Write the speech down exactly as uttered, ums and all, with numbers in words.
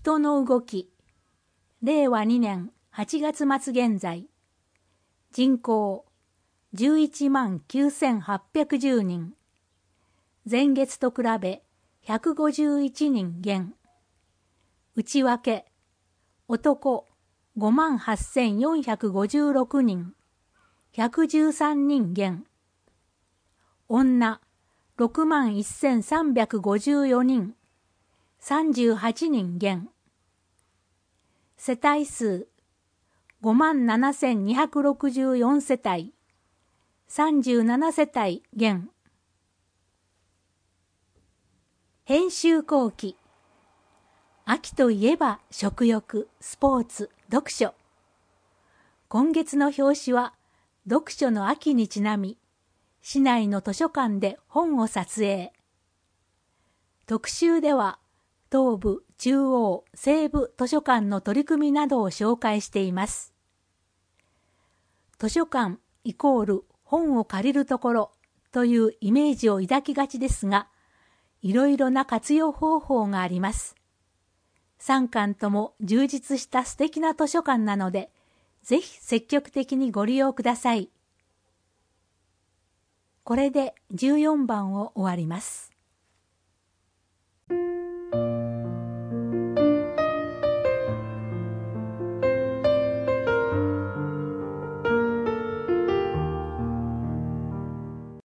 人の動き、れいわにねんはちがつ末現在、人口じゅういちまんきゅうせんはっぴゃくじゅうにん、前月と比べひゃくごじゅういちにん減。内訳、男ごまんはっせんよんひゃくごじゅうろくにん、ひゃくじゅうさんにん減。女ろくまんせんさんびゃくごじゅうよにん、さんじゅうはちにん減。世帯数ごまんななせんにひゃくろくじゅうよんせたい、さんじゅうななせたい減。編集後期。秋といえば食欲、スポーツ、読書。今月の表紙は読書の秋にちなみ、市内の図書館で本を撮影。特集では東部、中央、西部図書館の取り組みなどを紹介しています。図書館イコール本を借りるところというイメージを抱きがちですが、いろいろな活用方法があります。さんかんとも充実した素敵な図書館なので、ぜひ積極的にご利用ください。これでじゅうよんばんを終わります。